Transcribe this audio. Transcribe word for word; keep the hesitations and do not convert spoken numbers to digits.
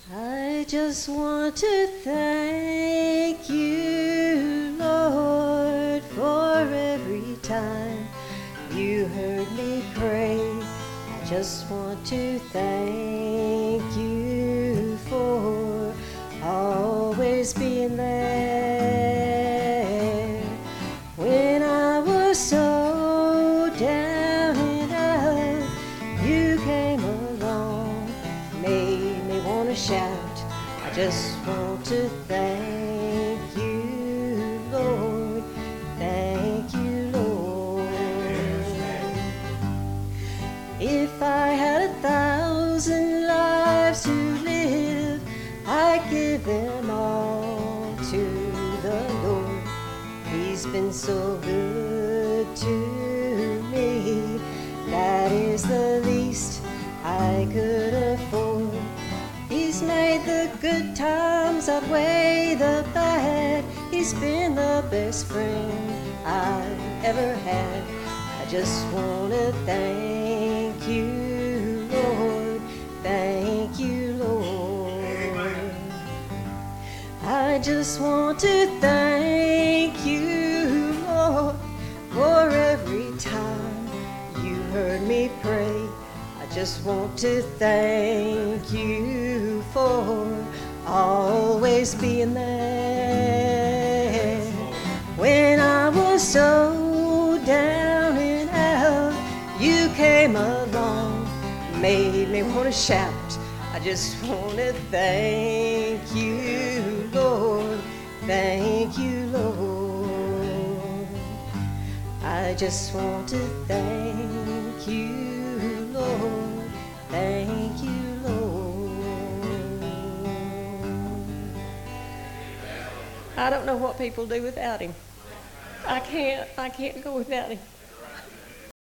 I just want to thank you, Lord, for every time you heard me pray. I just want to thank you for always being there. When I was so down and out, you came along, made me want to shout. I just want to thank you, Lord. Thank you, Lord. If I had a thousand lives to live, I'd give them all to the Lord. He's been so good to me. That is the least I could afford. He's made the good times outweigh the bad. He's been the best friend I've ever had. I just want to thank you, Lord. Thank you, Lord. I just want to thank you, Lord, for every time you heard me pray. I just want to thank you for always being there. When I was so down and out, you came along, made me want to shout. I just want to thank you, Lord. Thank you, Lord. I just want to thank you, Lord. Thank you, Lord. I don't know what people do without him. I can't, I can't go without him.